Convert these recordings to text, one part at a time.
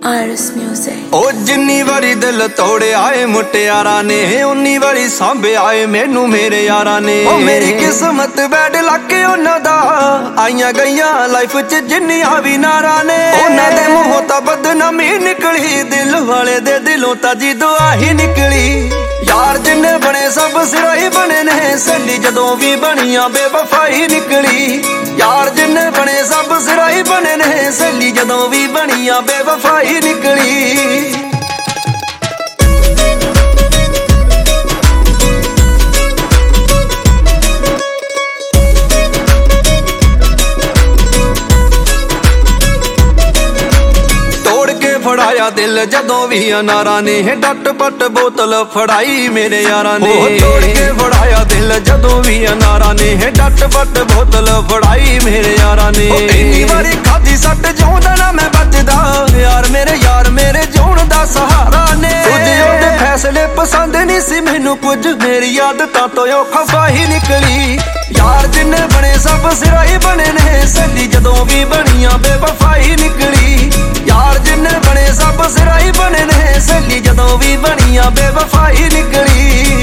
Iris Music। ओ जिन्नी वारी दिल तोड़िया ए मुटियारा ने उन्नी वारी सांभिया ए मैनू मेरे यारा ने। ओ मेरी किस्मत बैड लक उन्हां दा आईयां गईयां लाइफ च जिन्नियां भी नारा ने। उन्हां दे मूंहों तां बदनामी निकली दिल वाले दे दिलों तां जी दुआ ही निकली। यार जिन्ने बने सब सिराई बने ने सहेली जदों भी बनियां बेवफाई निकली। यार जिन्ने बने सब सिराई बने ने सहेली जदों भी बनियां बेवफाई निकली। फड़ाया दिल जदों भी अनारा ने डट पट बोतल फड़ाई मेरे यारा ने। तोड़ के फड़ाया दिल जदों भी अनारा ने डट पट बोतल फड़ाई मेरे यारा ने। इन्नी बारी खादी सट जिउंदा ना मैं बचदा यार मेरे जिउण दा सहारा ने। तुझे ओदे फैसले पसंद नहीं सी मैनू कुछ मेरी आदतां तो खफा ही निकली। यार जिन्ने बने सब सिराई बने ने सहेली जदों भी बनियां बेवफाई निकली। यार जिन्ने बने सब सिराई बने ने सहेली जदों भी बनियां बेवफाई निकली।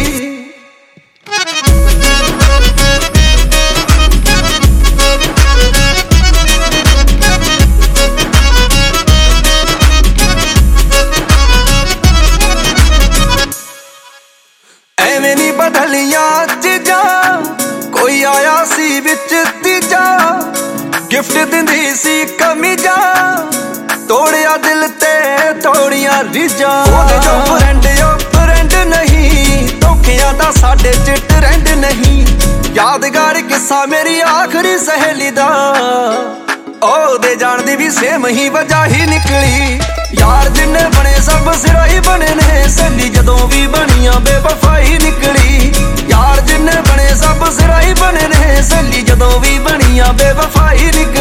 एवें नी बदलियां चीजां कोई आया सी विच तीजा गिफ्ट दिंदी सी कमीजा तोड़िया दिल ते तोड़िया रीजा। ओदे जो फ्रेंड नहीं धोखियां दा साडे च ट्रेंड नहीं। यादगार किस्सा मेरी आखिरी सहेली दा ओदे जान दी भी सेम ही वजह ही निकली। यार जिन्ने बने सब सिराई बने ने सहेली जदों भी बनियां बेवफाई निकली। यार जिन्ने बने सब सिराई बने ने सहेली जदों भी बनियां बेवफाई निकली।